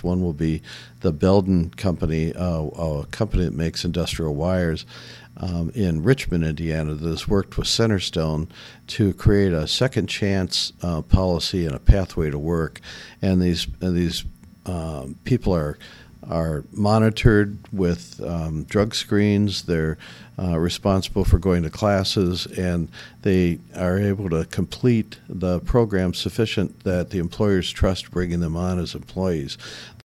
One will be the Belden Company, a company that makes industrial wires in Richmond, Indiana, that has worked with Centerstone to create a second chance policy and a pathway to work. And these people are monitored with drug screens. They're responsible for going to classes, and they are able to complete the program sufficient that the employers trust bringing them on as employees.